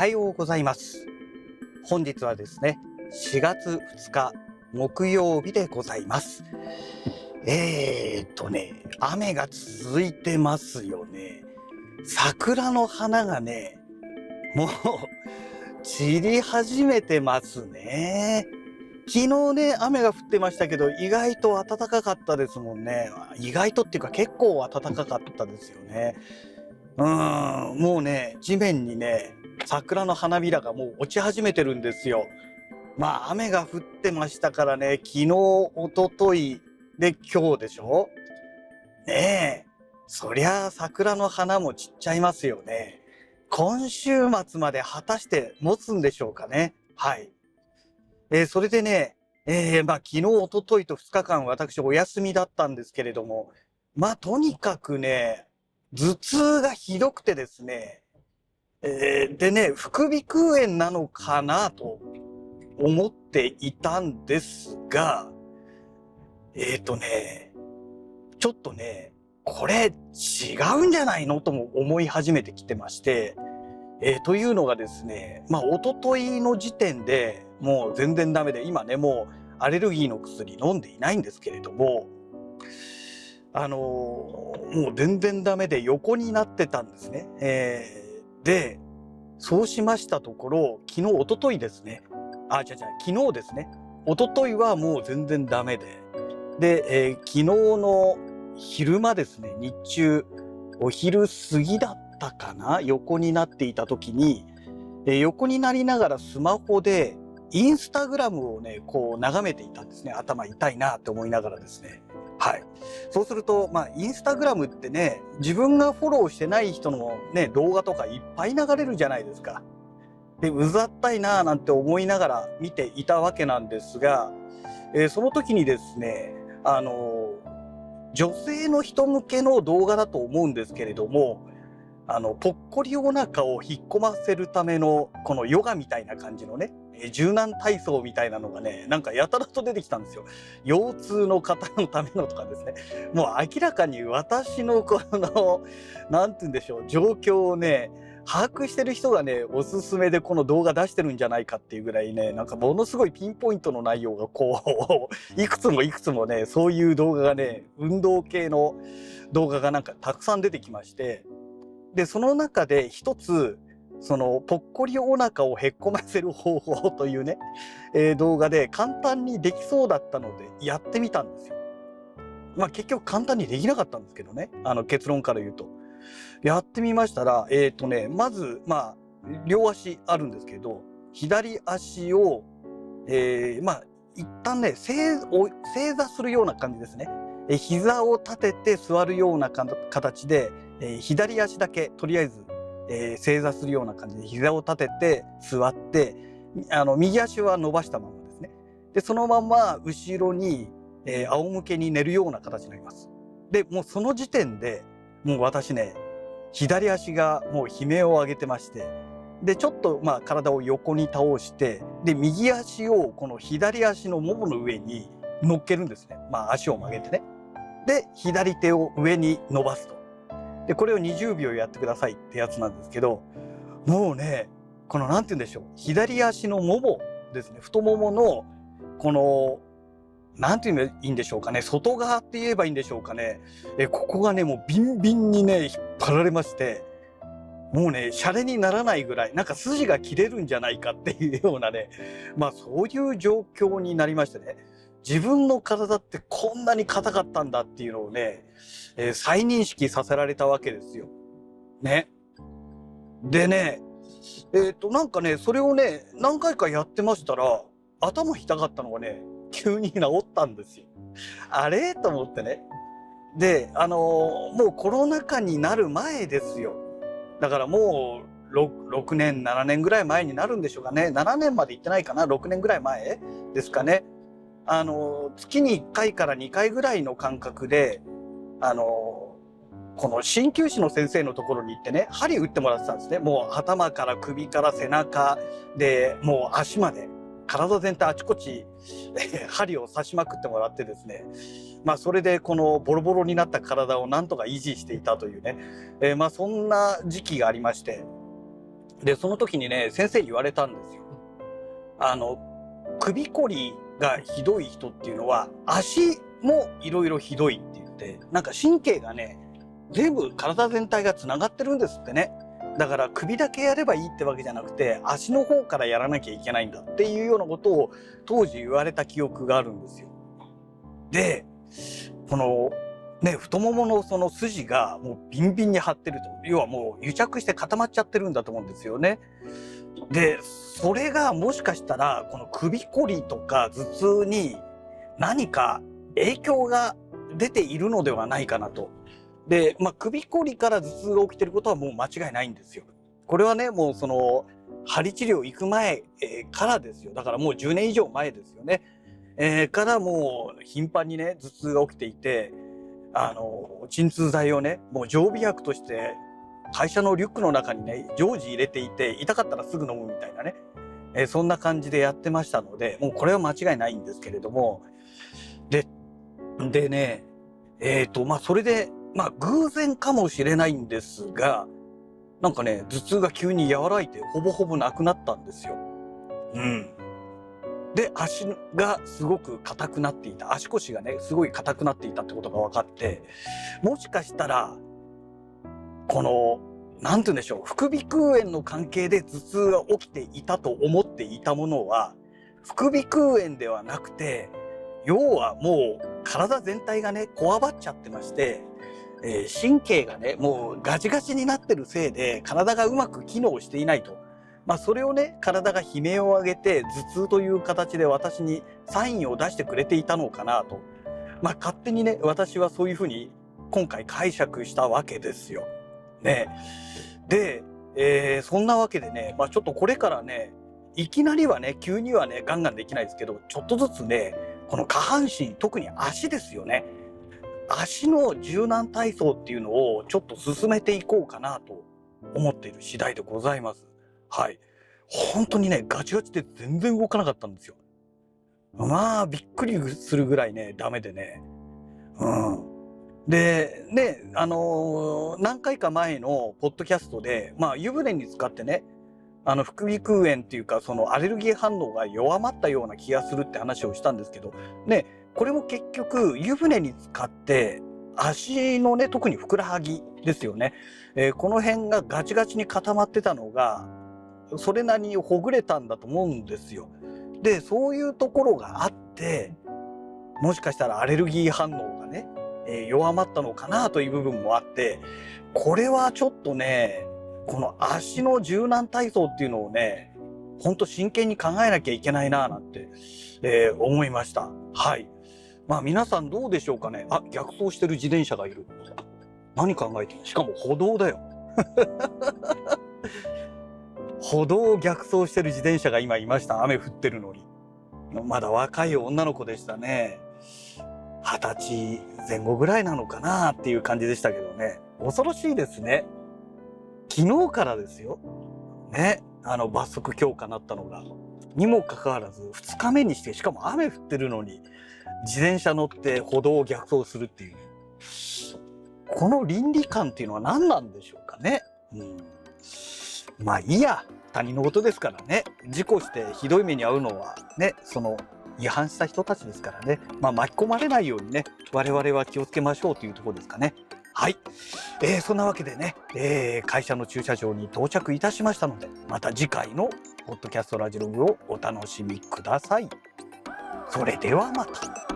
はようございます。本日はですね、4月2日木曜日でございます。雨が続いてますよね。桜の花がね、もう散り始めてますね。昨日ね、雨が降ってましたけど、意外と暖かかったですもんね。意外とっていうか結構暖かかったですよね。もうね、地面にね、桜の花びらがもう落ち始めてるんですよ。まあ、雨が降ってましたからね、昨日、一昨日で今日でしょ。ねえ。そりゃあ桜の花も散っちゃいますよね。今週末まで果たして持つんでしょうかね。はい。それでね、昨日、一昨日と2日間私お休みだったんですけれども、まあ、とにかくね、頭痛がひどくてですね、でね、副鼻腔炎なのかなと思っていたんですが、えっとね、ちょっとね、これ違うんじゃないのとも思い始めてきてまして、というのがですね、一昨日の時点でもう全然ダメで、今ね、もうアレルギーの薬飲んでいないんですけれども、もう全然ダメで横になってたんですね。で、そうしましたところ、昨日、一昨日ですね。昨日ですね。一昨日はもう全然ダメで。で、昨日の昼間ですね、日中、お昼過ぎだったかな、横になっていた時に、横になりながらスマホで、インスタグラムをね、こう眺めていたんですね。頭痛いなって思いながらですね。はい。そうすると、インスタグラムってね、自分がフォローしてない人のね、動画とかいっぱい流れるじゃないですか。で、うざったいなぁなんて思いながら見ていたわけなんですが、その時にですね、女性の人向けの動画だと思うんですけれども、ぽっこりお腹を引っ込ませるための、このヨガみたいな感じのね、柔軟体操みたいなのがね、なんかやたらと出てきたんですよ。腰痛の方のためのとかですね。もう明らかに私のこの、なんて言うんでしょう、状況をね、把握してる人がね、おすすめでこの動画出してるんじゃないかっていうぐらいね、なんかものすごいピンポイントの内容がこう、いくつもいくつもね、そういう動画がね、運動系の動画がなんかたくさん出てきまして、で、その中で一つ、そのぽっこりお腹をへっこませる方法というね、動画で簡単にできそうだったのでやってみたんですよ。結局簡単にできなかったんですけどね、結論から言うと。やってみましたら、まず、両足あるんですけど、左足を、一旦ね、正座するような感じですね。膝を立てて座るような形で、左足だけとりあえず、正座するような感じで膝を立てて座って、右足は伸ばしたままですね。で、そのまま後ろに、仰向けに寝るような形になります。で、もうその時点で、もう私ね、左足がもう悲鳴を上げてまして、で、ちょっと体を横に倒して、で、右足をこの左足のももの上に乗っけるんですね。足を曲げてね。で、左手を上に伸ばすと。で、これを20秒やってくださいってやつなんですけど、もうね、このなんて言うんでしょう、左足のももですね、太ももの、この、なんて言えばいいんでしょうかね、外側って言えばいいんでしょうかね。ここがね、もうビンビンにね、引っ張られまして、もうね、シャレにならないぐらい、なんか筋が切れるんじゃないかっていうようなね、そういう状況になりましてね、自分の体ってこんなに硬かったんだっていうのをね、再認識させられたわけですよ。ね。でね、なんかね、それをね、何回かやってましたら、頭痛かったのがね、急に治ったんですよ。あれと思ってね。で、もうコロナ禍になる前ですよ。だからもう6年、7年ぐらい前になるんでしょうかね。7年まで行ってないかな。6年ぐらい前ですかね。月に1回から2回ぐらいの間隔で、この鍼灸師の先生のところに行ってね、針打ってもらってたんですね。もう頭から首から背中で、もう足まで、体全体あちこち針を刺しまくってもらってですね。それでこのボロボロになった体をなんとか維持していたというね。そんな時期がありまして。 で、その時にね、先生に言われたんですよ。首こりがひどい人っていうのは、足もいろいろひどいって言って、なんか神経がね、全部体全体がつながってるんですってね。だから首だけやればいいってわけじゃなくて、足の方からやらなきゃいけないんだっていうようなことを当時言われた記憶があるんですよ。で、このね、太もものその筋がもうビンビンに張ってると。要はもう癒着して固まっちゃってるんだと思うんですよね。で、それがもしかしたら、この首こりとか頭痛に何か影響が出ているのではないかなと。で、首こりから頭痛が起きてることはもう間違いないんですよ。これはね、もうその、鍼治療行く前、からですよ。だからもう10年以上前ですよね。からもう頻繁にね、頭痛が起きていて、鎮痛剤をね、もう常備薬として会社のリュックの中にね、常時入れていて、痛かったらすぐ飲むみたいなね、そんな感じでやってましたので、もうこれは間違いないんですけれども、でね、それで、偶然かもしれないんですが、なんかね、頭痛が急に和らいで、ほぼほぼなくなったんですよ。うん。で、足がすごく硬くなっていた。足腰がね、すごい硬くなっていたってことが分かって、もしかしたら、この、なんて言うんでしょう、副鼻腔炎の関係で頭痛が起きていたと思っていたものは、副鼻腔炎ではなくて、要はもう体全体がね、こわばっちゃってまして、神経がね、もうガチガチになってるせいで、体がうまく機能していないと。それをね、体が悲鳴を上げて、頭痛という形で私にサインを出してくれていたのかなと。勝手にね、私はそういうふうに今回解釈したわけですよ。ね。で、そんなわけでね、ちょっとこれからね、いきなりはね、急にはね、ガンガンできないですけど、ちょっとずつね、この下半身、特に足ですよね。足の柔軟体操っていうのをちょっと進めていこうかなと思っている次第でございます。はい。本当にね、ガチガチで全然動かなかったんですよ。びっくりするぐらいね、ダメでね。うん。で、ね、何回か前のポッドキャストで、湯船に浸かってね、副鼻腔炎っていうか、そのアレルギー反応が弱まったような気がするって話をしたんですけど、ね、これも結局、湯船に浸かって、足のね、特にふくらはぎですよね。この辺がガチガチに固まってたのが、それなりにほぐれたんだと思うんですよ。で、そういうところがあって、もしかしたらアレルギー反応がね、弱まったのかなという部分もあって、これはちょっとね、この足の柔軟体操っていうのをね、ほんと真剣に考えなきゃいけないななんて、思いました。はい。皆さんどうでしょうかね。逆走してる自転車がいる。何考えてる？しかも歩道だよ。歩道を逆走してる自転車が今いました。雨降ってるのに。まだ若い女の子でしたね。20歳前後ぐらいなのかなっていう感じでしたけどね。恐ろしいですね。昨日からですよ。ね。罰則強化になったのが。にもかかわらず、2日目にして、しかも雨降ってるのに、自転車乗って歩道を逆走するっていう。この倫理観っていうのは何なんでしょうかね。いいや。他人のことですからね。事故してひどい目に遭うのはね、その違反した人たちですからね。巻き込まれないようにね、我々は気をつけましょうというところですかね。はい。そんなわけでね、会社の駐車場に到着いたしましたので、また次回のポッドキャストラジログをお楽しみください。それではまた。